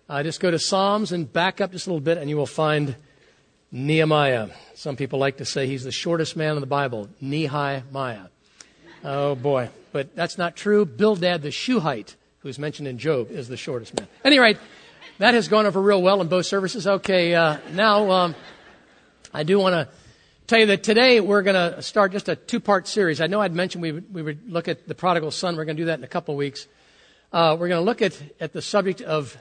Just go to Psalms and back up just a little bit, and you will find Nehemiah. Some people like to say he's the shortest man in the Bible, Nehemiah. Oh, boy. But that's not true. Bildad the Shuhite, who's mentioned in Job, is the shortest man. At any rate, that has gone over real well in both services. Okay, now I do want to tell you that today we're going to start just a two-part series. I know I'd mentioned we would look at the prodigal son. We're going to do that in a couple of weeks. We're going to look at the subject of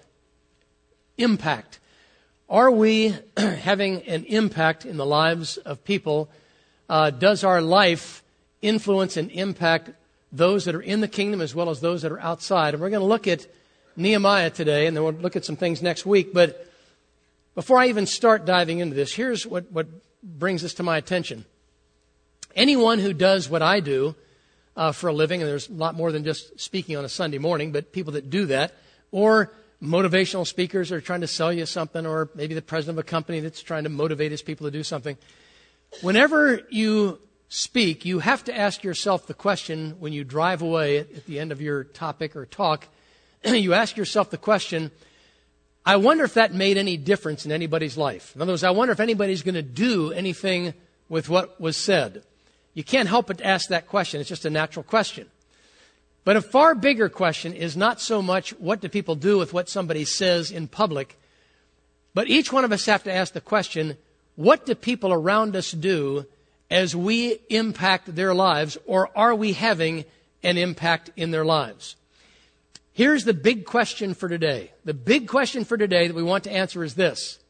impact. Are we having an impact in the lives of people? Does our life influence and impact those that are in the kingdom as well as those that are outside? And we're going to look at Nehemiah today, and then we'll look at some things next week. But before I even start diving into this, here's what brings this to my attention. Anyone who does what I do for a living, and there's a lot more than just speaking on a Sunday morning, but people that do that, or motivational speakers are trying to sell you something, or maybe the president of a company that's trying to motivate his people to do something. Whenever you speak, you have to ask yourself the question when you drive away at the end of your topic or talk, you ask yourself the question, I wonder if that made any difference in anybody's life. In other words, I wonder if anybody's going to do anything with what was said. You can't help but ask that question. It's just a natural question. But a far bigger question is not so much what do people do with what somebody says in public, but each one of us have to ask the question, what do people around us do as we impact their lives, or are we having an impact in their lives? Here's the big question for today. The big question for today that we want to answer is this.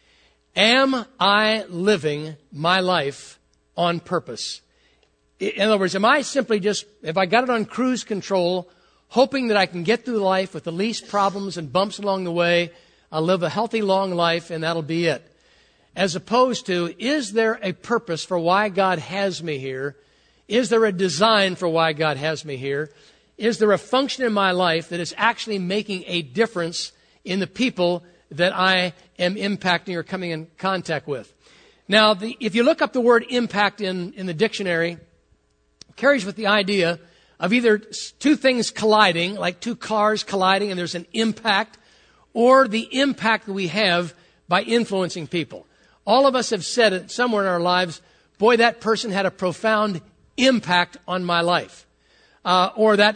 Am I living my life on purpose? In other words, am I simply just, if I got it on cruise control, hoping that I can get through life with the least problems and bumps along the way, I'll live a healthy, long life, and that'll be it? As opposed to, is there a purpose for why God has me here? Is there a design for why God has me here? Is there a function in my life that is actually making a difference in the people that I am impacting or coming in contact with? Now, if you look up the word impact in the dictionary, it carries with the idea of either two things colliding, like two cars colliding and there's an impact, or the impact that we have by influencing people. All of us have said it somewhere in our lives, boy, that person had a profound impact on my life. Or that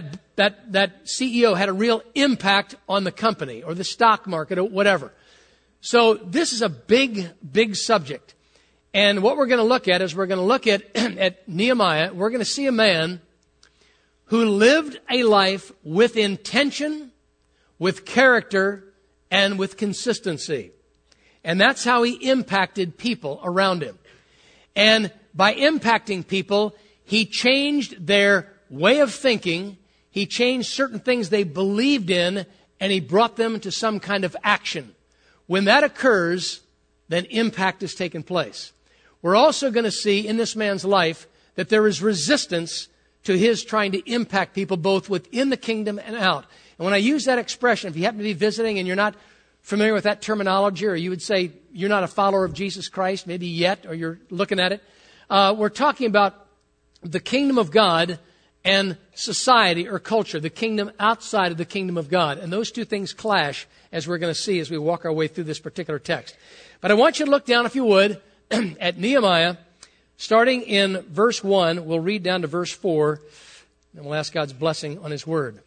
CEO had a real impact on the company or the stock market or whatever. So this is a big, big subject. And what we're going to look at is we're going to look at Nehemiah. We're going to see a man who lived a life with intention, with character, and with consistency. And that's how he impacted people around him. And by impacting people, he changed their way of thinking. He changed certain things they believed in, and he brought them to some kind of action. When that occurs, then impact has taken place. We're also going to see in this man's life that there is resistance to his trying to impact people both within the kingdom and out. And when I use that expression, if you happen to be visiting and you're not familiar with that terminology, or you would say you're not a follower of Jesus Christ, maybe yet, or you're looking at it, we're talking about the kingdom of God and society or culture, the kingdom outside of the kingdom of God. And those two things clash, as we're going to see as we walk our way through this particular text. But I want you to look down, if you would, at Nehemiah, starting in verse 1. We'll read down to verse 4, and we'll ask God's blessing on His word.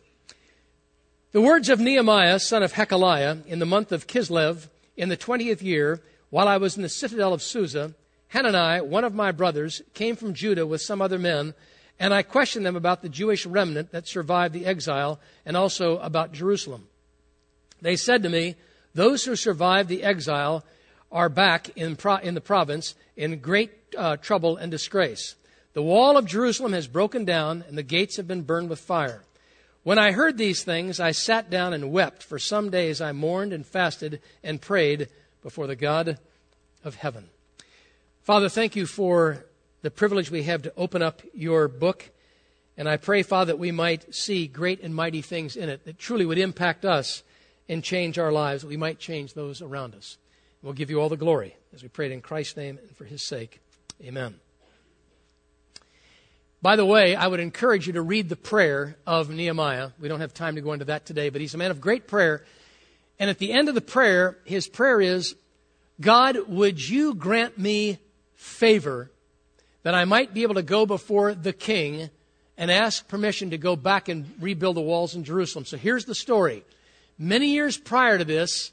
The words of Nehemiah, son of Hekeliah, in the month of Kislev, in the 20th year, while I was in the citadel of Susa, Hanani, one of my brothers, came from Judah with some other men, and I questioned them about the Jewish remnant that survived the exile and also about Jerusalem. They said to me, those who survived the exile are back in the province in great trouble and disgrace. The wall of Jerusalem has broken down, and the gates have been burned with fire. When I heard these things, I sat down and wept. For some days I mourned and fasted and prayed before the God of heaven. Father, thank you for the privilege we have to open up your book. And I pray, Father, that we might see great and mighty things in it that truly would impact us and change our lives, that we might change those around us. We'll give you all the glory as we pray it in Christ's name and for His sake. Amen. By the way, I would encourage you to read the prayer of Nehemiah. We don't have time to go into that today, but he's a man of great prayer. And at the end of the prayer, his prayer is, God, would you grant me favor that I might be able to go before the king and ask permission to go back and rebuild the walls in Jerusalem. So here's the story. Many years prior to this,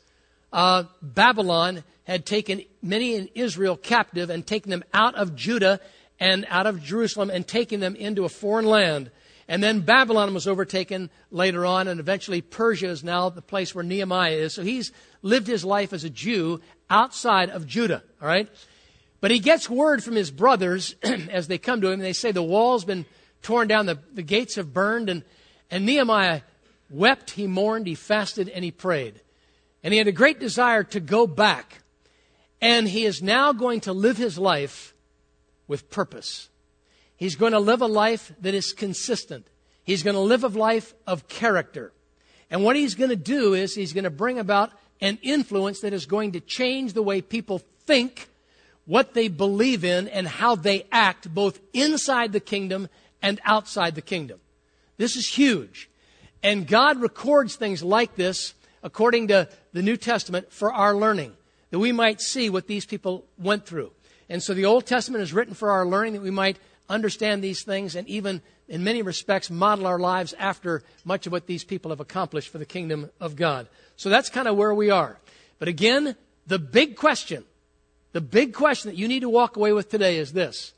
Babylon had taken many in Israel captive and taken them out of Judah and out of Jerusalem and taken them into a foreign land. And then Babylon was overtaken later on, and eventually Persia is now the place where Nehemiah is. So he's lived his life as a Jew outside of Judah, all right? But he gets word from his brothers as they come to him, and they say the wall's been torn down, the gates have burned, and Nehemiah wept, he mourned, he fasted, and he prayed. And he had a great desire to go back. And he is now going to live his life with purpose. He's going to live a life that is consistent. He's going to live a life of character. And what he's going to do is he's going to bring about an influence that is going to change the way people think, what they believe in, and how they act both inside the kingdom and outside the kingdom. This is huge. And God records things like this according to the New Testament for our learning, that we might see what these people went through. And so the Old Testament is written for our learning, that we might understand these things and even, in many respects, model our lives after much of what these people have accomplished for the kingdom of God. So that's kind of where we are. But again, the big question that you need to walk away with today is this.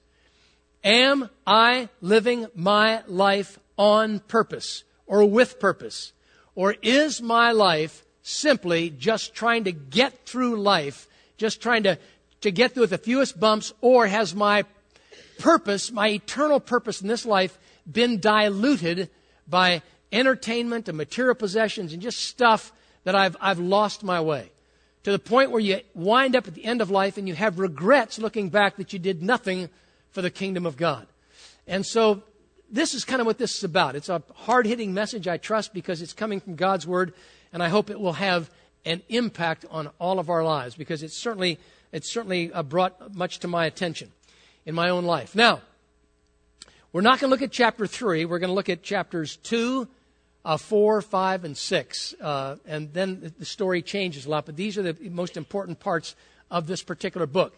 Am I living my life on purpose or with purpose? Or is my life simply just trying to get through life, just trying to get through with the fewest bumps, or has my purpose, my eternal purpose in this life, been diluted by entertainment and material possessions and just stuff that I've lost my way? To the point where you wind up at the end of life and you have regrets looking back that you did nothing for the kingdom of God. And so this is kind of what this is about. It's a hard-hitting message, I trust, because it's coming from God's Word, and I hope it will have an impact on all of our lives, because it's certainly brought much to my attention in my own life. Now, we're not going to look at chapter 3. We're going to look at chapters 2, 4, 5, and 6. And then the story changes a lot, but these are the most important parts of this particular book.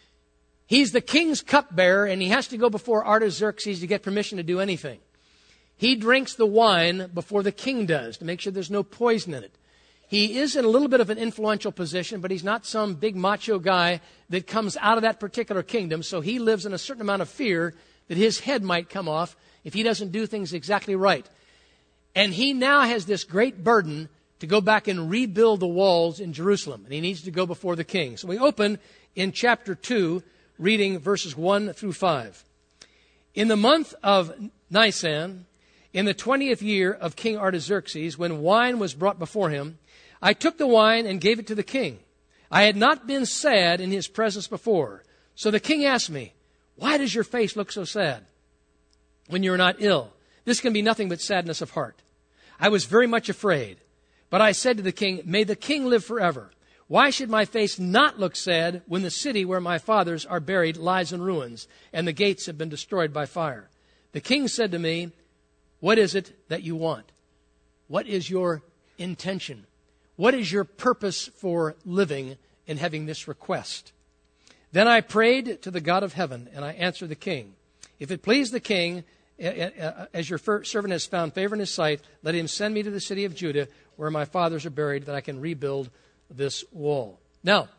He's the king's cupbearer, and he has to go before Artaxerxes to get permission to do anything. He drinks the wine before the king does to make sure there's no poison in it. He is in a little bit of an influential position, but he's not some big macho guy that comes out of that particular kingdom, so he lives in a certain amount of fear that his head might come off if he doesn't do things exactly right. And he now has this great burden to go back and rebuild the walls in Jerusalem, and he needs to go before the king. So we open in chapter 2, reading verses 1 through 5. In the month of Nisan, in the 20th year of King Artaxerxes, when wine was brought before him, I took the wine and gave it to the king. I had not been sad in his presence before. So the king asked me, why does your face look so sad when you are not ill? This can be nothing but sadness of heart. I was very much afraid. But I said to the king, may the king live forever. Why should my face not look sad when the city where my fathers are buried lies in ruins and the gates have been destroyed by fire? The king said to me, what is it that you want? What is your intention? What is your purpose for living and having this request? Then I prayed to the God of heaven, and I answered the king, if it please the king, as your servant has found favor in his sight, let him send me to the city of Judah where my fathers are buried, that I can rebuild this wall. Now,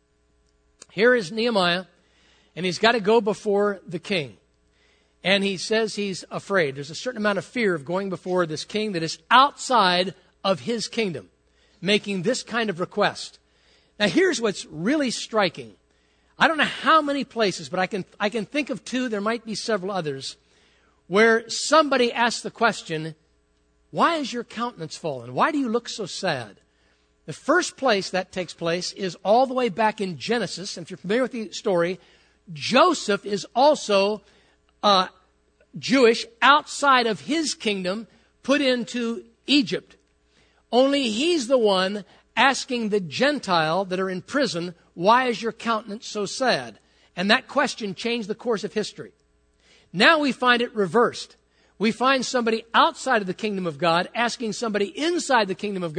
here is Nehemiah, and he's got to go before the king. And he says he's afraid. There's a certain amount of fear of going before this king that is outside of his kingdom, making this kind of request. Now, here's what's really striking. I don't know how many places, but I can think of two, there might be several others, where somebody asks the question, why is your countenance fallen? Why do you look so sad? The first place that takes place is all the way back in Genesis. And if you're familiar with the story, Joseph is also Jewish outside of his kingdom, put into Egypt. Only he's the one asking the Gentile that are in prison, why is your countenance so sad? And that question changed the course of history. Now we find it reversed. We find somebody outside of the kingdom of God asking somebody inside the kingdom of God,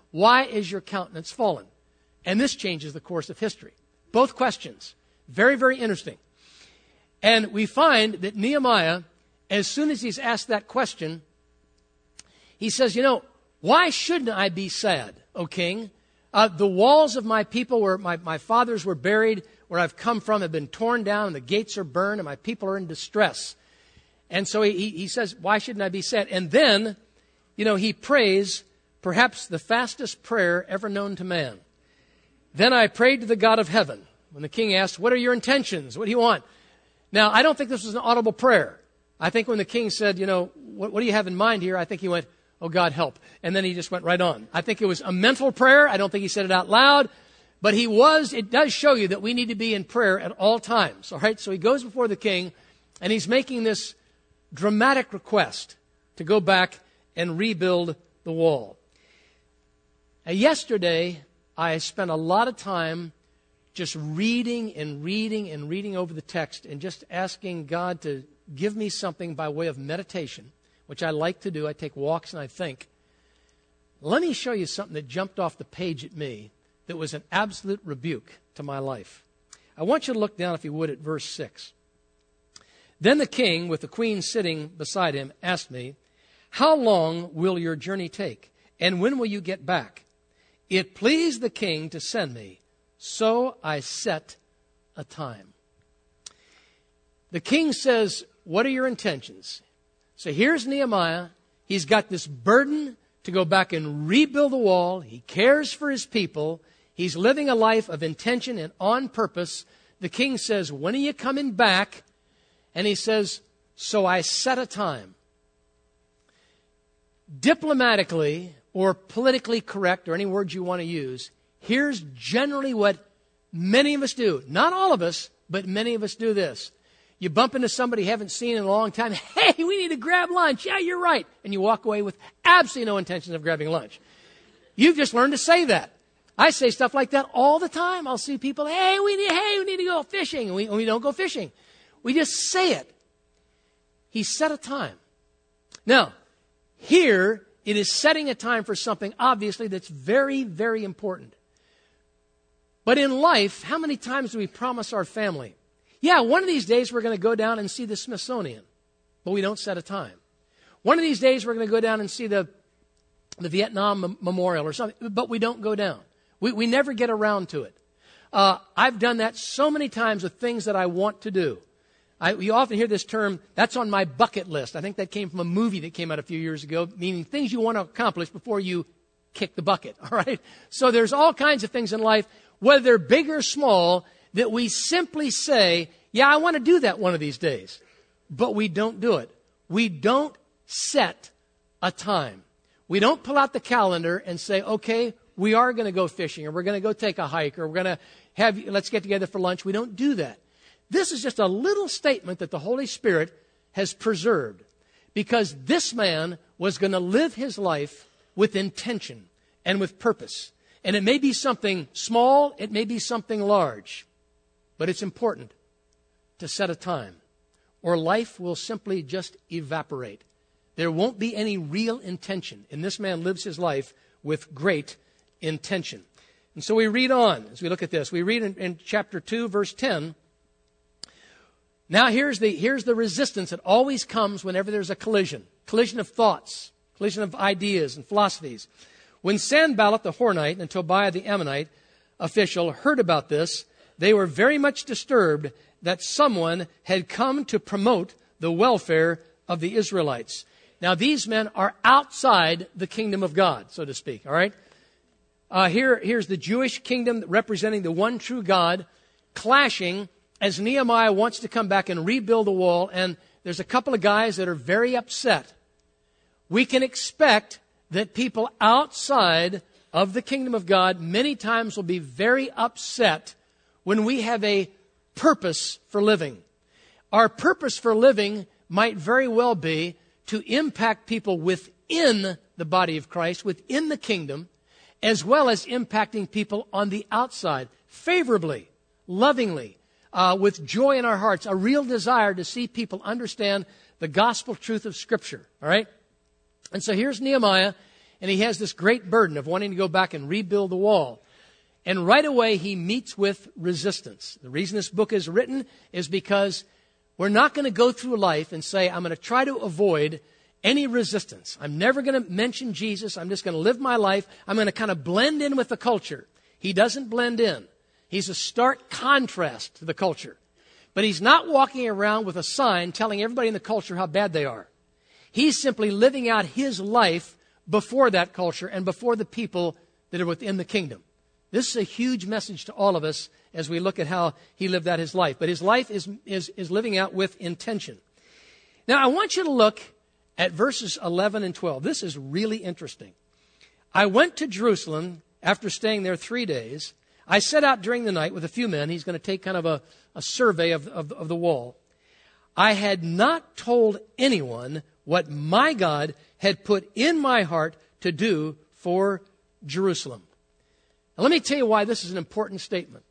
why is your countenance fallen? And this changes the course of history. Both questions. Very, very interesting. And we find that Nehemiah, as soon as he's asked that question, he says, why shouldn't I be sad, O king? The walls of my people where my fathers were buried, where I've come from, have been torn down, and the gates are burned, and my people are in distress. And so he says, why shouldn't I be sad? And then, he prays perhaps the fastest prayer ever known to man. Then I prayed to the God of heaven. When the king asked, what are your intentions? What do you want? Now, I don't think this was an audible prayer. I think when the king said, what do you have in mind here? I think he went, oh, God, help. And then he just went right on. I think it was a mental prayer. I don't think he said it out loud. But it does show you that we need to be in prayer at all times. All right? So he goes before the king, and he's making this dramatic request to go back and rebuild the wall. Now, yesterday, I spent a lot of time just reading over the text and just asking God to give me something by way of meditation, which I like to do. I take walks and I think. Let me show you something that jumped off the page at me that was an absolute rebuke to my life. I want you to look down, if you would, at verse 6. Then the king, with the queen sitting beside him, asked me, how long will your journey take? And when will you get back? It pleased the king to send me, so I set a time. The king says, what are your intentions? So here's Nehemiah. He's got this burden to go back and rebuild the wall. He cares for his people. He's living a life of intention and on purpose. The king says, when are you coming back? And he says, so I set a time. Diplomatically or politically correct, or any words you want to use, here's generally what many of us do. Not all of us, but many of us do this. You bump into somebody you haven't seen in a long time. Hey, we need to grab lunch. Yeah, you're right. And you walk away with absolutely no intention of grabbing lunch. You've just learned to say that. I say stuff like that all the time. I'll see people, hey, we need to go fishing. And we don't go fishing. We just say it. He set a time. Now, here it is setting a time for something, obviously, that's very, very important. But in life, how many times do we promise our family, yeah, one of these days we're going to go down and see the Smithsonian, but we don't set a time. One of these days we're going to go down and see the Vietnam Memorial or something, but we don't go down. We never get around to it. I've done that so many times with things that I want to do. You often hear this term, that's on my bucket list. I think that came from a movie that came out a few years ago, meaning things you want to accomplish before you kick the bucket, all right? So there's all kinds of things in life, whether they're big or small, that we simply say, yeah, I want to do that one of these days. But we don't do it. We don't set a time. We don't pull out the calendar and say, okay, we are going to go fishing, or we're going to go take a hike, or we're going to let's get together for lunch. We don't do that. This is just a little statement that the Holy Spirit has preserved, because this man was going to live his life with intention and with purpose. And it may be something small, it may be something large, but it's important to set a time, or life will simply just evaporate. There won't be any real intention. And this man lives his life with great intention. And so we read on as we look at this. We read in chapter 2, verse 10. Now here's the resistance that always comes whenever there's a collision of thoughts, collision of ideas and philosophies. When Sanballat the Hornite and Tobiah the Ammonite official heard about this, they were very much disturbed that someone had come to promote the welfare of the Israelites. Now these men are outside the kingdom of God, so to speak, all right? Here's the Jewish kingdom representing the one true God clashing as Nehemiah wants to come back and rebuild the wall, and there's a couple of guys that are very upset. We can expect that people outside of the kingdom of God many times will be very upset when we have a purpose for living. Our purpose for living might very well be to impact people within the body of Christ, within the kingdom, as well as impacting people on the outside, favorably, lovingly, with joy in our hearts, a real desire to see people understand the gospel truth of Scripture, all right? And so here's Nehemiah, And he has this great burden of wanting to go back and rebuild the wall. And right away, he meets with resistance. The reason this book is written is because we're not going to go through life and say, I'm going to try to avoid any resistance. I'm never going to mention Jesus. I'm just going to live my life. I'm going to kind of blend in with the culture. He doesn't blend in. He's a stark contrast to the culture. But he's not walking around with a sign telling everybody in the culture how bad they are. He's simply living out his life before that culture and before the people that are within the kingdom. This is a huge message to all of us as we look at how he lived out his life. But his life is living out with intention. Now, I want you to look at verses 11 and 12. This is really interesting. I went to Jerusalem after staying there 3 days. I set out during the night with a few men. He's going to take kind of a survey of the wall. I had not told anyone what my God had put in my heart to do for Jerusalem. Now, let me tell you why this is an important statement.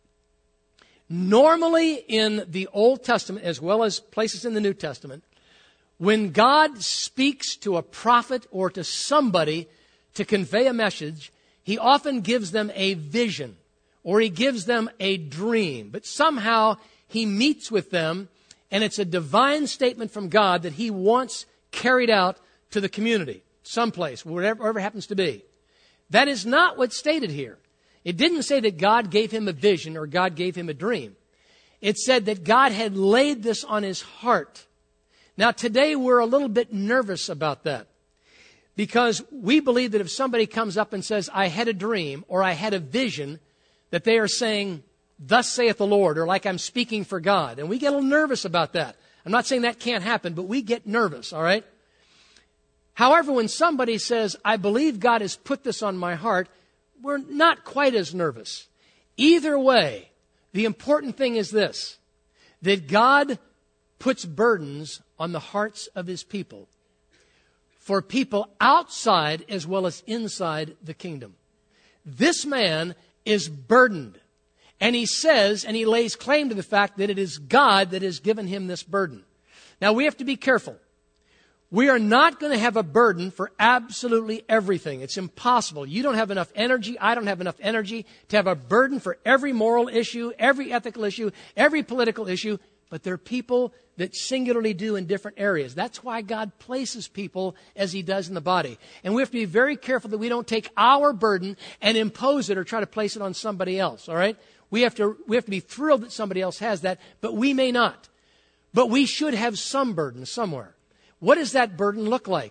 Normally in the Old Testament, as well as places in the New Testament, when God speaks to a prophet or to somebody to convey a message, he often gives them a vision or he gives them a dream. But somehow he meets with them, and it's a divine statement from God that he wants carried out to the community, someplace, wherever it happens to be. That is not what's stated here. It didn't say that God gave him a vision or God gave him a dream. It said that God had laid this on his heart. Now, today we're a little bit nervous about that because we believe that if somebody comes up and says, I had a dream or I had a vision, that they are saying, thus saith the Lord, or like I'm speaking for God. And we get a little nervous about that. I'm not saying that can't happen, but we get nervous, all right? However, when somebody says, I believe God has put this on my heart, we're not quite as nervous. Either way, the important thing is this, that God puts burdens on the hearts of his people for people outside as well as inside the kingdom. This man is burdened. And he says, and he lays claim to the fact that it is God that has given him this burden. Now, we have to be careful. We are not going to have a burden for absolutely everything. It's impossible. You don't have enough energy. I don't have enough energy to have a burden for every moral issue, every ethical issue, every political issue. But there are people that singularly do in different areas. That's why God places people as he does in the body. And we have to be very careful that we don't take our burden and impose it or try to place it on somebody else, all right? We have to be thrilled that somebody else has that, but we may not. But we should have some burden somewhere. What does that burden look like?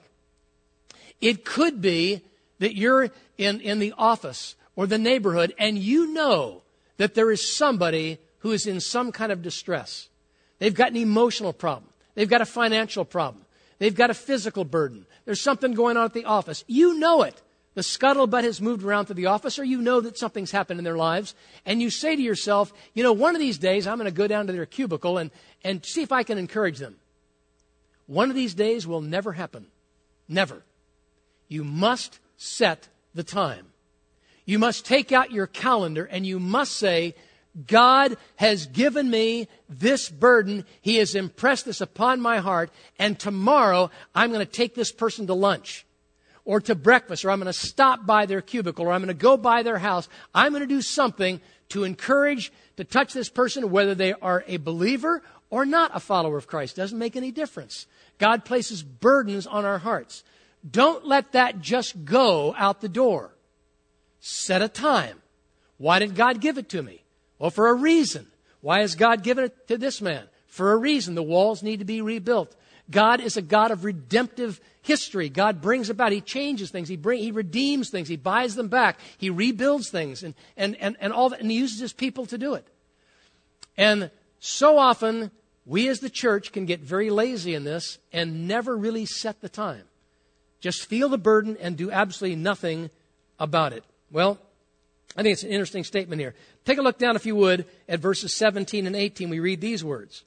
It could be that you're in the office or the neighborhood and you know that there is somebody who is in some kind of distress. They've got an emotional problem. They've got a financial problem. They've got a physical burden. There's something going on at the office. You know it. The scuttlebutt has moved around to the office, or you know that something's happened in their lives. And you say to yourself, you know, one of these days I'm going to go down to their cubicle and see if I can encourage them. One of these days will never happen. Never. You must set the time. You must take out your calendar and you must say, God has given me this burden. He has impressed this upon my heart. And tomorrow I'm going to take this person to lunch or to breakfast, or I'm going to stop by their cubicle, or I'm going to go by their house. I'm going to do something to encourage, to touch this person, whether they are a believer or not a follower of Christ. Doesn't make any difference. God places burdens on our hearts. Don't let that just go out the door. Set a time. Why did God give it to me? Well, for a reason. Why has God given it to this man? For a reason. The walls need to be rebuilt. God is a God of redemptive history. God brings about, he changes things, he redeems things, he buys them back, he rebuilds things, and all that, and he uses his people to do it. And so often, we as the church can get very lazy in this and never really set the time. Just feel the burden and do absolutely nothing about it. Well, I think it's an interesting statement here. Take a look down, if you would, at verses 17 and 18. We read these words.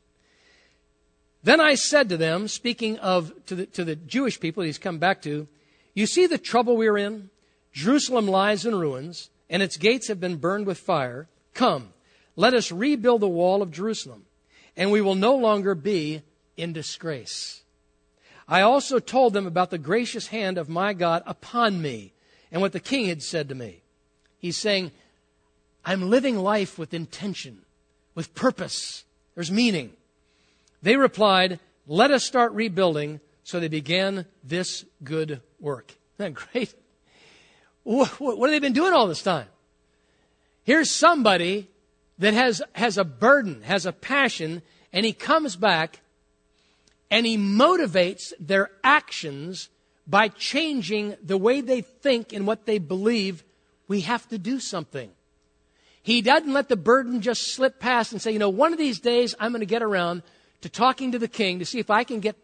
Then I said to them, speaking to the Jewish people he's come back to, you see the trouble we're in? Jerusalem lies in ruins, and its gates have been burned with fire. Come, let us rebuild the wall of Jerusalem, and we will no longer be in disgrace. I also told them about the gracious hand of my God upon me and what the king had said to me. He's saying, I'm living life with intention, with purpose. There's meaning. They replied, let us start rebuilding. So they began this good work. Isn't that great? What have they been doing all this time? Here's somebody that has a burden, has a passion, and he comes back and he motivates their actions by changing the way they think and what they believe. We have to do something. He doesn't let the burden just slip past and say, one of these days I'm going to get around to talking to the king to see if I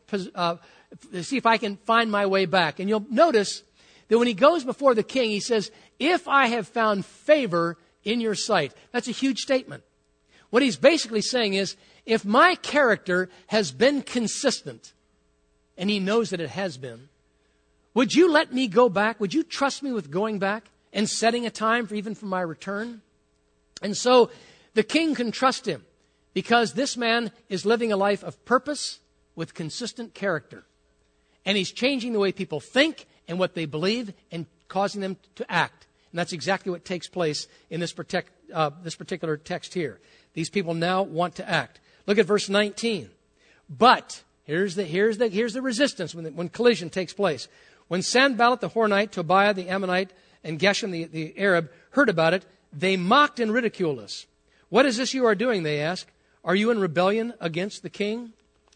can find my way back. And you'll notice that when he goes before the king, he says, if I have found favor in your sight. That's a huge statement. What he's basically saying is, if my character has been consistent, and he knows that it has been, would you let me go back? Would you trust me with going back and setting a time for my return? And so the king can trust him because this man is living a life of purpose with consistent character. And he's changing the way people think and what they believe and causing them to act. And that's exactly what takes place in this particular text here. These people now want to act. Look at verse 19. But here's the resistance when collision takes place. When Sanballat the Horonite, Tobiah the Ammonite, and Geshem the Arab heard about it, they mocked and ridiculed us. What is this you are doing? They asked. Are you in rebellion against the king?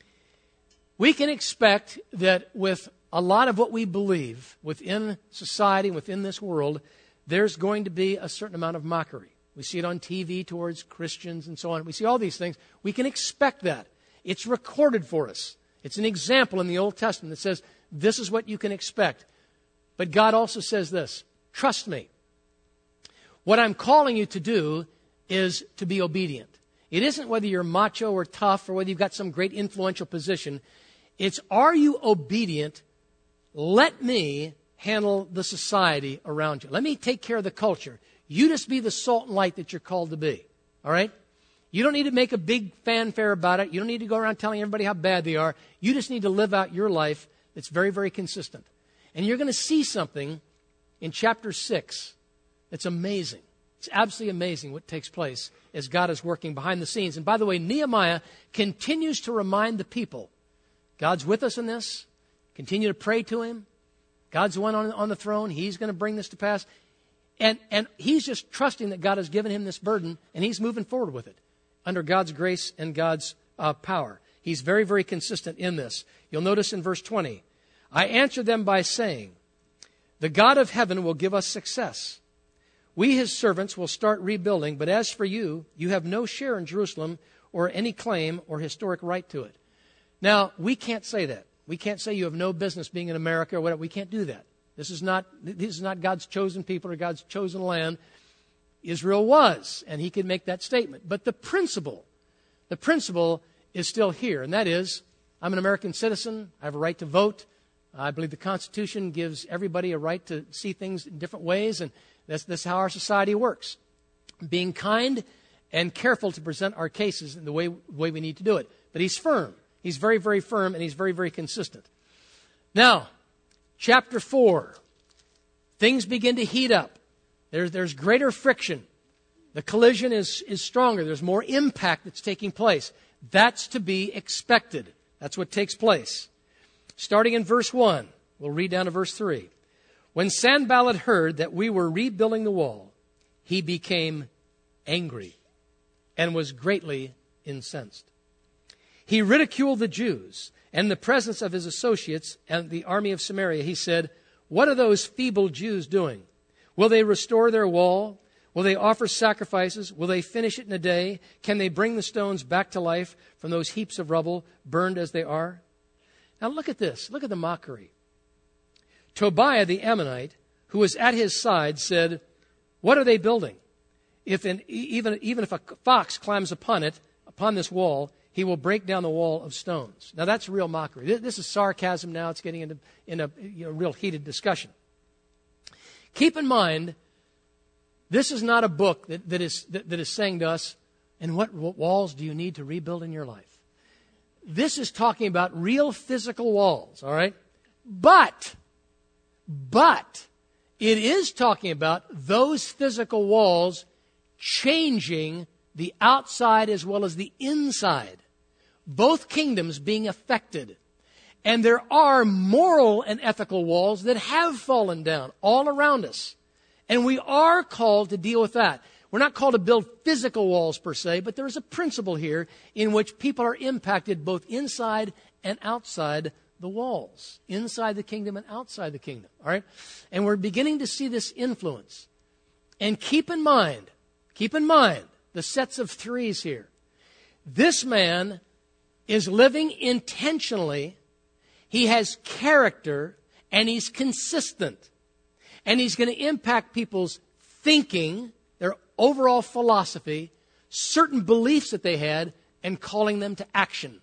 We can expect that with a lot of what we believe within society, within this world, there's going to be a certain amount of mockery. We see it on TV towards Christians and so on. We see all these things. We can expect that. It's recorded for us. It's an example in the Old Testament that says, this is what you can expect. But God also says this, trust me. What I'm calling you to do is to be obedient. It isn't whether you're macho or tough or whether you've got some great influential position. It's, are you obedient? Let me handle the society around you. Let me take care of the culture. You just be the salt and light that you're called to be. All right? You don't need to make a big fanfare about it. You don't need to go around telling everybody how bad they are. You just need to live out your life that's very, very consistent. And you're going to see something in chapter 6 that's amazing. It's absolutely amazing what takes place as God is working behind the scenes. And by the way, Nehemiah continues to remind the people, God's with us in this. Continue to pray to him. God's the one on the throne. He's going to bring this to pass. And he's just trusting that God has given him this burden, and he's moving forward with it under God's grace and God's power. He's very, very consistent in this. You'll notice in verse 20, I answered them by saying, the God of heaven will give us success. We, his servants, will start rebuilding, but as for you, you have no share in Jerusalem or any claim or historic right to it. Now, we can't say that. We can't say you have no business being in America or whatever. We can't do that. This is not God's chosen people or God's chosen land. Israel was, and he could make that statement. But the principle is still here, and that is, I'm an American citizen. I have a right to vote. I believe the Constitution gives everybody a right to see things in different ways, and that's how our society works. Being kind and careful to present our cases in the way we need to do it. But he's firm. He's very, very firm, and he's very, very consistent. Now, chapter 4, things begin to heat up. There's greater friction. The collision is stronger. There's more impact that's taking place. That's to be expected. That's what takes place. Starting in verse 1, we'll read down to verse 3. When Sanballat heard that we were rebuilding the wall, he became angry and was greatly incensed. He ridiculed the Jews and in the presence of his associates and the army of Samaria. He said, what are those feeble Jews doing? Will they restore their wall? Will they offer sacrifices? Will they finish it in a day? Can they bring the stones back to life from those heaps of rubble, burned as they are? Now look at this. Look at the mockery. Tobiah the Ammonite, who was at his side, said, what are they building? Even if a fox climbs upon this wall, he will break down the wall of stones. Now that's real mockery. This is sarcasm now. It's getting in a real heated discussion. Keep in mind, this is not a book that is saying to us, and what walls do you need to rebuild in your life? this is talking about real physical walls, all right? But it is talking about those physical walls changing the outside as well as the inside. Both kingdoms being affected. And there are moral and ethical walls that have fallen down all around us. And we are called to deal with that. We're not called to build physical walls per se, but there is a principle here in which people are impacted both inside and outside the walls. Inside the kingdom and outside the kingdom. All right? And we're beginning to see this influence. And keep in mind the sets of threes here. This man is living intentionally. He has character and he's consistent. And he's going to impact people's thinking, their overall philosophy, certain beliefs that they had, and calling them to action.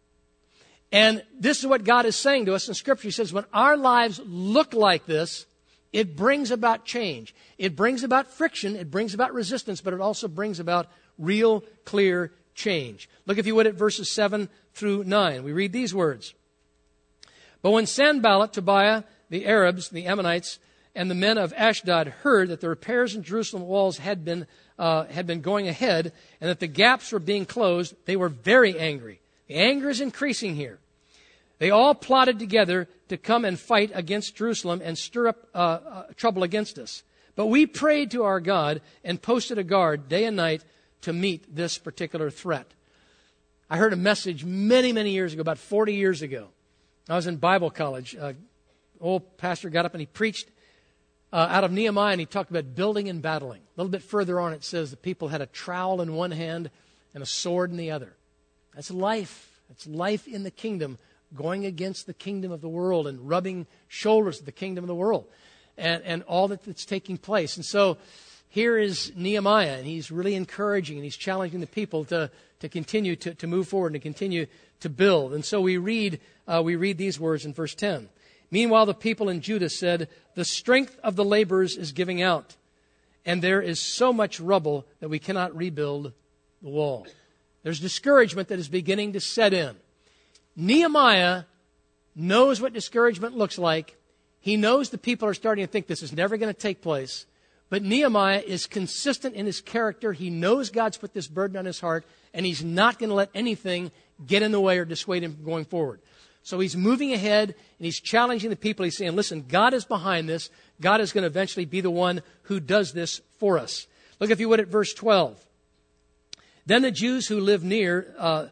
And this is what God is saying to us in Scripture. He says, when our lives look like this, it brings about change. It brings about friction. It brings about resistance, but it also brings about real, clear change. Look, if you would, at verses 7 through 9. We read these words. But when Sanballat, Tobiah, the Arabs, the Ammonites, and the men of Ashdod heard that the repairs in Jerusalem walls had been going ahead and that the gaps were being closed, they were very angry. The anger is increasing here. They all plotted together to come and fight against Jerusalem and stir up trouble against us. But we prayed to our God and posted a guard day and night to meet this particular threat. I heard a message many, many years ago, about 40 years ago. I was in Bible college. Old pastor got up and he preached out of Nehemiah, and he talked about building and battling. A little bit further on, it says the people had a trowel in one hand and a sword in the other. That's life. That's life in the kingdom, going against the kingdom of the world and rubbing shoulders with the kingdom of the world and all that's taking place. And so here is Nehemiah, and he's really encouraging and he's challenging the people to continue to move forward and to continue to build. And so we read these words in verse 10. Meanwhile, the people in Judah said, the strength of the laborers is giving out, and there is so much rubble that we cannot rebuild the wall. There's discouragement that is beginning to set in. Nehemiah knows what discouragement looks like. He knows the people are starting to think this is never going to take place. But Nehemiah is consistent in his character. He knows God's put this burden on his heart, and he's not going to let anything get in the way or dissuade him from going forward. So he's moving ahead, and he's challenging the people. He's saying, listen, God is behind this. God is going to eventually be the one who does this for us. Look, if you would, at verse 12. Then the Jews who live near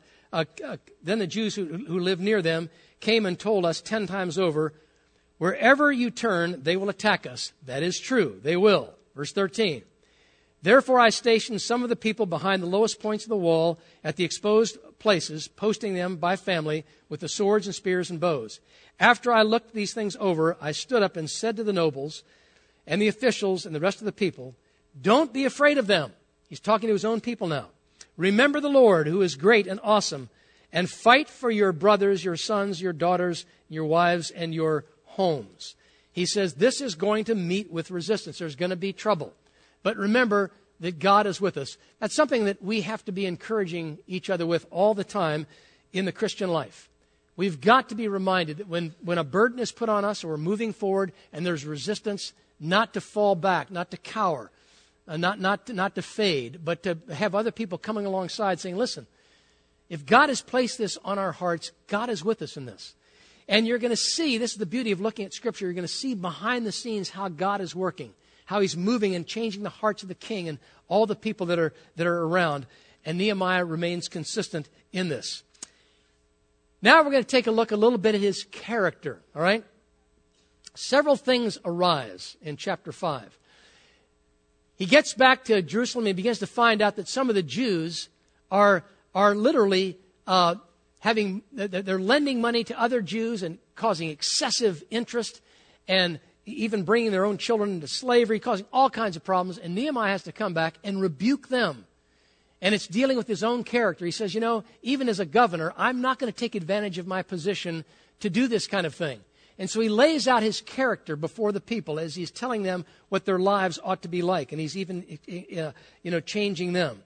them came and told us 10 times over, wherever you turn, they will attack us. That is true. They will. Verse 13. Therefore I stationed some of the people behind the lowest points of the wall at the exposed places, posting them by family with the swords and spears and bows. After I looked these things over, I stood up and said to the nobles and the officials and the rest of the people, don't be afraid of them. He's talking to his own people now. Remember the Lord, who is great and awesome, and fight for your brothers, your sons, your daughters, your wives, and your homes. He says this is going to meet with resistance. There's going to be trouble. But remember that God is with us. That's something that we have to be encouraging each other with all the time in the Christian life. We've got to be reminded that when a burden is put on us or we're moving forward and there's resistance, not to fall back, not to cower, not to fade, but to have other people coming alongside saying, listen, if God has placed this on our hearts, God is with us in this. And you're going to see, this is the beauty of looking at Scripture, you're going to see behind the scenes how God is working, how He's moving and changing the hearts of the king and all the people that are around. And Nehemiah remains consistent in this. Now we're going to take a look a little bit at his character, all right? Several things arise in chapter 5. He gets back to Jerusalem and begins to find out that some of the Jews are literally they're lending money to other Jews and causing excessive interest and even bringing their own children into slavery, causing all kinds of problems. And Nehemiah has to come back and rebuke them. And it's dealing with his own character. He says, even as a governor, I'm not going to take advantage of my position to do this kind of thing. And so he lays out his character before the people as he's telling them what their lives ought to be like. And he's even, changing them.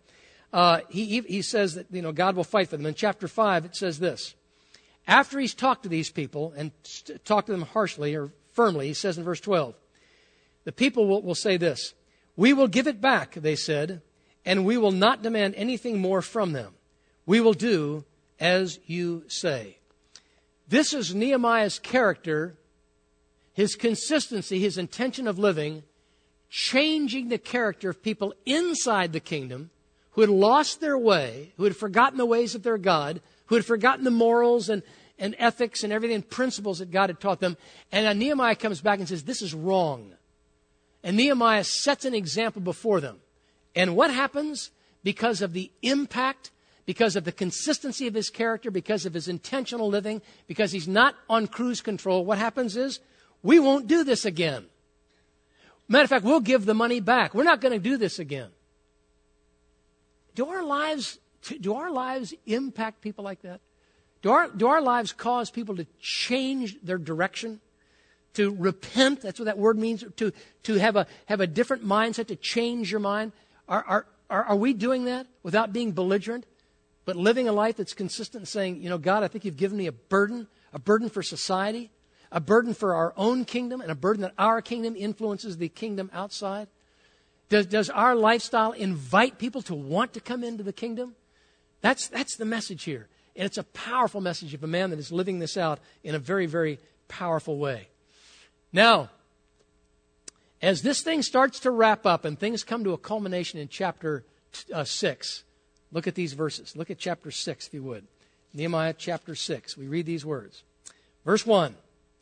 he says that, God will fight for them. In chapter 5, it says this. After he's talked to these people and talked to them harshly or firmly, he says in verse 12, the people will say this, "We will give it back," they said, "and we will not demand anything more from them. We will do as you say." This is Nehemiah's character, his consistency, his intention of living, changing the character of people inside the kingdom who had lost their way, who had forgotten the ways of their God, who had forgotten the morals and ethics and everything, and principles that God had taught them. And Nehemiah comes back and says, this is wrong. And Nehemiah sets an example before them. And what happens? Because of the impact, because of the consistency of his character, because of his intentional living, because he's not on cruise control, what happens is, we won't do this again. Matter of fact, we'll give the money back. We're not going to do this again. Do our lives impact people like that? Do our lives cause people to change their direction? To repent? That's what that word means. To have a different mindset, to change your mind. Are we doing that without being belligerent, but living a life that's consistent and saying, God, I think you've given me a burden for society, a burden for our own kingdom, and a burden that our kingdom influences the kingdom outside? Does our lifestyle invite people to want to come into the kingdom? That's the message here. And it's a powerful message of a man that is living this out in a very, very powerful way. Now, as this thing starts to wrap up and things come to a culmination in chapter 6, look at these verses. Look at chapter 6, if you would. Nehemiah chapter 6. We read these words. Verse 1.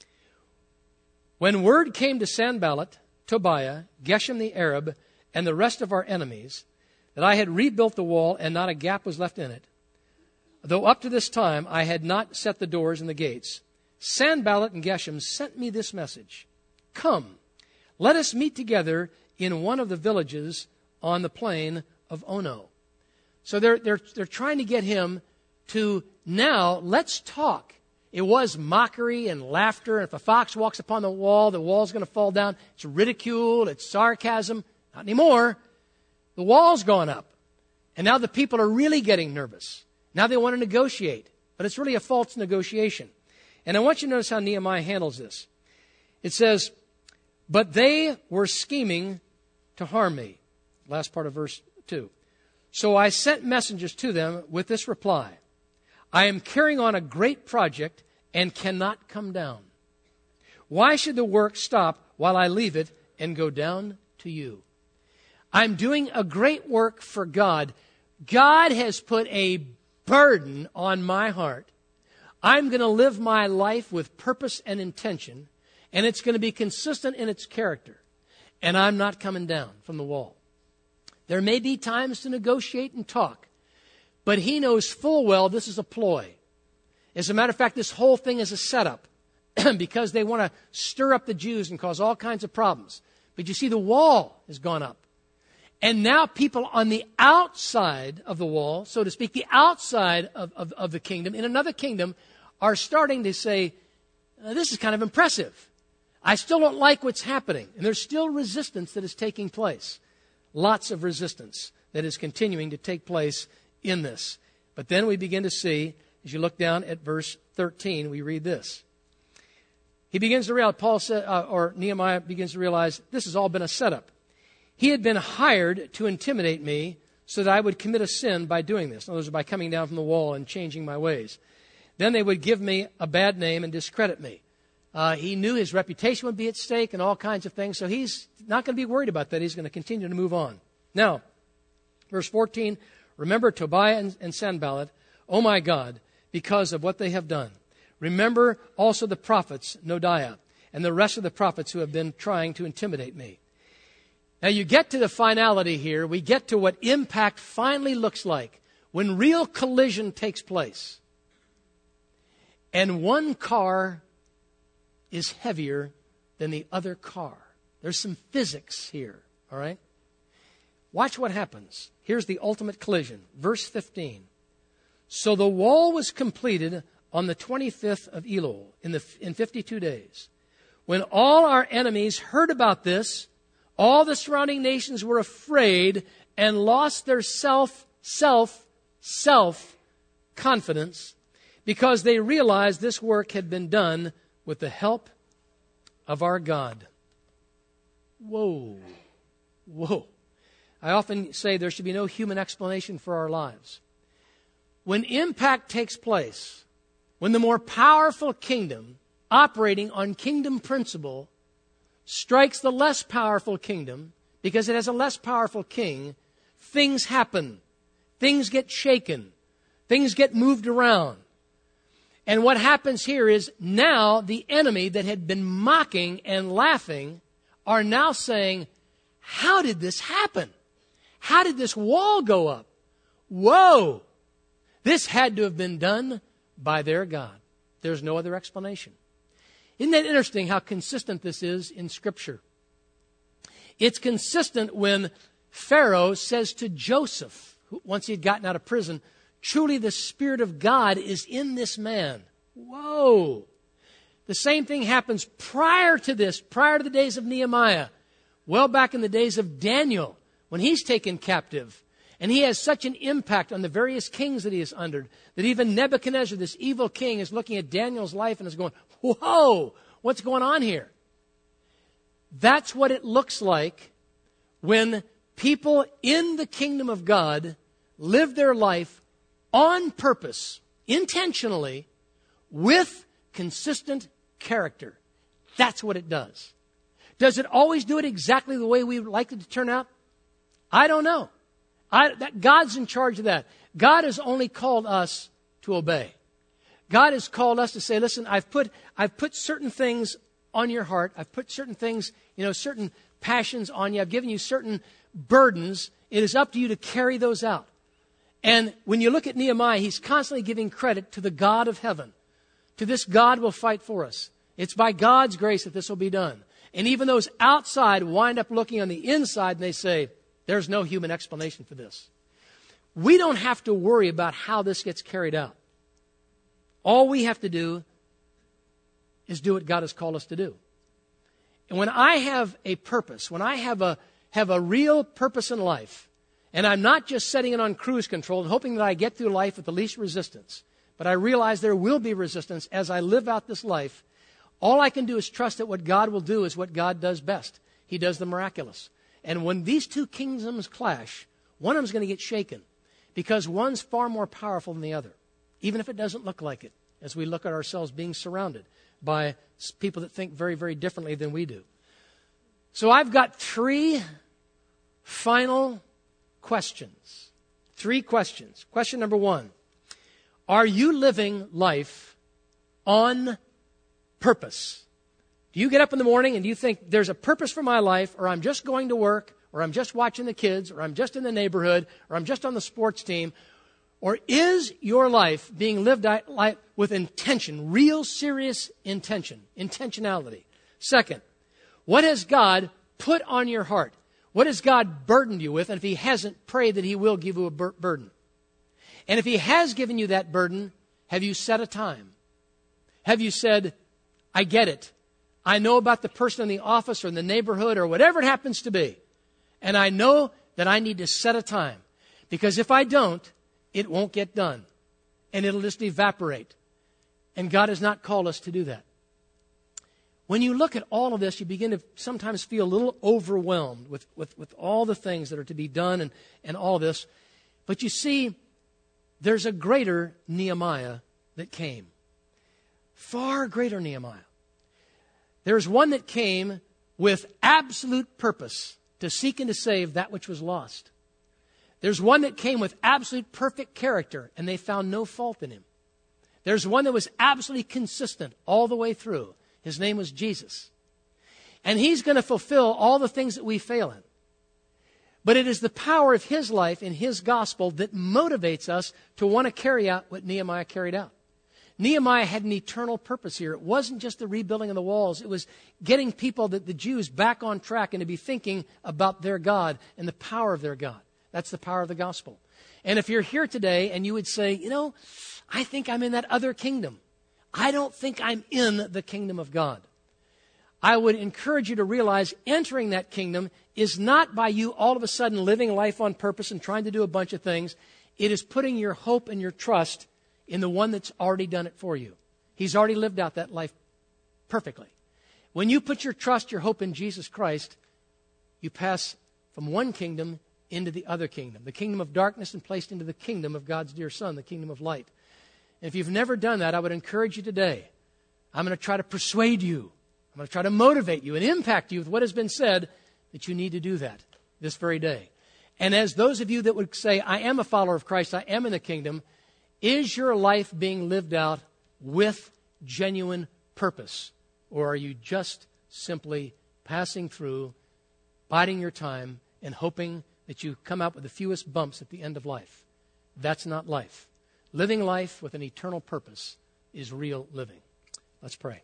When word came to Sanballat, Tobiah, Geshem the Arab, and the rest of our enemies, that I had rebuilt the wall and not a gap was left in it, though up to this time I had not set the doors and the gates, Sanballat and Geshem sent me this message. Come, let us meet together in one of the villages on the plain of Ono. So they're trying to get him to now, let's talk. It was mockery and laughter. And if a fox walks upon the wall's going to fall down. It's ridicule, it's sarcasm. Not anymore. The wall's gone up. And now the people are really getting nervous. Now they want to negotiate. But it's really a false negotiation. And I want you to notice how Nehemiah handles this. It says, but they were scheming to harm me. Last part of verse 2. So I sent messengers to them with this reply. I am carrying on a great project and cannot come down. Why should the work stop while I leave it and go down to you? I'm doing a great work for God. God has put a burden on my heart. I'm going to live my life with purpose and intention, and it's going to be consistent in its character. And I'm not coming down from the wall. There may be times to negotiate and talk, but he knows full well this is a ploy. As a matter of fact, this whole thing is a setup because they want to stir up the Jews and cause all kinds of problems. But you see, the wall has gone up. And now people on the outside of the wall, so to speak, the outside of the kingdom, in another kingdom, are starting to say, this is kind of impressive. I still don't like what's happening. And there's still resistance that is taking place. Lots of resistance that is continuing to take place in this. But then we begin to see, as you look down at verse 13, we read this. He begins to realize, Nehemiah begins to realize this has all been a setup. He had been hired to intimidate me so that I would commit a sin by doing this. In other words, by coming down from the wall and changing my ways. Then they would give me a bad name and discredit me. He knew his reputation would be at stake and all kinds of things. So he's not going to be worried about that. He's going to continue to move on. Now, verse 14, remember Tobiah and Sanballat, oh my God, because of what they have done. Remember also the prophets, Noadiah, and the rest of the prophets who have been trying to intimidate me. Now you get to the finality here. We get to what impact finally looks like when real collision takes place. And one car is heavier than the other car. There's some physics here, all right? Watch what happens. Here's the ultimate collision. Verse 15. So the wall was completed on the 25th of Elul in 52 days. When all our enemies heard about this, all the surrounding nations were afraid and lost their self-confidence, because they realized this work had been done with the help of our God. Whoa. I often say there should be no human explanation for our lives. When impact takes place, when the more powerful kingdom, operating on kingdom principle, strikes the less powerful kingdom, because it has a less powerful king, things happen. Things get shaken. Things get moved around. And what happens here is now the enemy that had been mocking and laughing are now saying, how did this happen? How did this wall go up? Whoa! This had to have been done by their God. There's no other explanation. Isn't that interesting how consistent this is in Scripture? It's consistent when Pharaoh says to Joseph, once he had gotten out of prison, truly the Spirit of God is in this man. Whoa! The same thing happens prior to this, prior to the days of Nehemiah. Well back in the days of Daniel, when he's taken captive. And he has such an impact on the various kings that he is under, that even Nebuchadnezzar, this evil king, is looking at Daniel's life and is going, whoa, what's going on here? That's what it looks like when people in the kingdom of God live their life on purpose, intentionally, with consistent character. That's what it does. Does it always do it exactly the way we would like it to turn out? I don't know. God's in charge of that. God has only called us to obey. God has called us to say, listen, I've put certain things on your heart. I've put certain things, certain passions on you. I've given you certain burdens. It is up to you to carry those out. And when you look at Nehemiah, he's constantly giving credit to the God of heaven. To this God will fight for us. It's by God's grace that this will be done. And even those outside wind up looking on the inside and they say, there's no human explanation for this. We don't have to worry about how this gets carried out. All we have to do is do what God has called us to do. And when I have a purpose, when I have a real purpose in life, and I'm not just setting it on cruise control and hoping that I get through life with the least resistance, but I realize there will be resistance as I live out this life, all I can do is trust that what God will do is what God does best. He does the miraculous. And when these two kingdoms clash, one of them is going to get shaken because one's far more powerful than the other, even if it doesn't look like it, as we look at ourselves being surrounded by people that think very, very differently than we do. So I've got 3 final questions. 3 questions. Question number 1, are you living life on purpose? Do you get up in the morning and do you think there's a purpose for my life, or I'm just going to work, or I'm just watching the kids, or I'm just in the neighborhood, or I'm just on the sports team? Or is your life being lived with intention, real serious intention, intentionality? Second, what has God put on your heart? What has God burdened you with? And if He hasn't, pray that He will give you a burden. And if He has given you that burden, have you set a time? Have you said, I get it. I know about the person in the office or in the neighborhood or whatever it happens to be. And I know that I need to set a time. Because if I don't, it won't get done. And it'll just evaporate. And God has not called us to do that. When you look at all of this, you begin to sometimes feel a little overwhelmed with all the things that are to be done and all this. But you see, there's a greater Nehemiah that came. Far greater Nehemiah. There's one that came with absolute purpose to seek and to save that which was lost. There's one that came with absolute perfect character, and they found no fault in him. There's one that was absolutely consistent all the way through. His name was Jesus. And He's going to fulfill all the things that we fail in. But it is the power of His life and His gospel that motivates us to want to carry out what Nehemiah carried out. Nehemiah had an eternal purpose here. It wasn't just the rebuilding of the walls. It was getting people, the Jews, back on track and to be thinking about their God and the power of their God. That's the power of the gospel. And if you're here today and you would say, I think I'm in that other kingdom. I don't think I'm in the kingdom of God. I would encourage you to realize entering that kingdom is not by you all of a sudden living life on purpose and trying to do a bunch of things. It is putting your hope and your trust in the one that's already done it for you. He's already lived out that life perfectly. When you put your trust, your hope in Jesus Christ, you pass from one kingdom into the other kingdom, the kingdom of darkness, and placed into the kingdom of God's dear Son, the kingdom of light. And if you've never done that, I would encourage you today. I'm going to try to persuade you. I'm going to try to motivate you and impact you with what has been said, that you need to do that this very day. And as those of you that would say, I am a follower of Christ, I am in the kingdom, is your life being lived out with genuine purpose? Or are you just simply passing through, biding your time, and hoping that you come out with the fewest bumps at the end of life? That's not life. Living life with an eternal purpose is real living. Let's pray.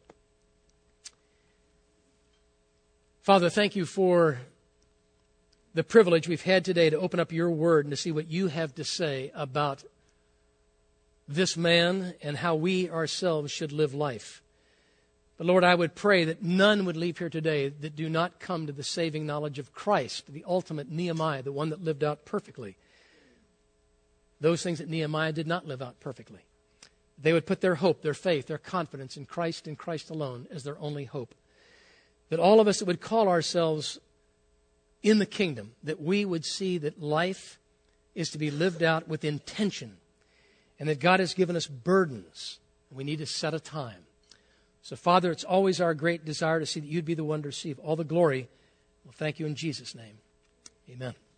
Father, thank you for the privilege we've had today to open up your word and to see what you have to say about this man and how we ourselves should live life. But Lord, I would pray that none would leave here today that do not come to the saving knowledge of Christ, the ultimate Nehemiah, the one that lived out perfectly those things that Nehemiah did not live out perfectly. They would put their hope, their faith, their confidence in Christ and Christ alone as their only hope. That all of us that would call ourselves in the kingdom, that we would see that life is to be lived out with intention, and that God has given us burdens, and we need to set a time. So, Father, it's always our great desire to see that you'd be the one to receive all the glory. Well, thank you in Jesus' name. Amen.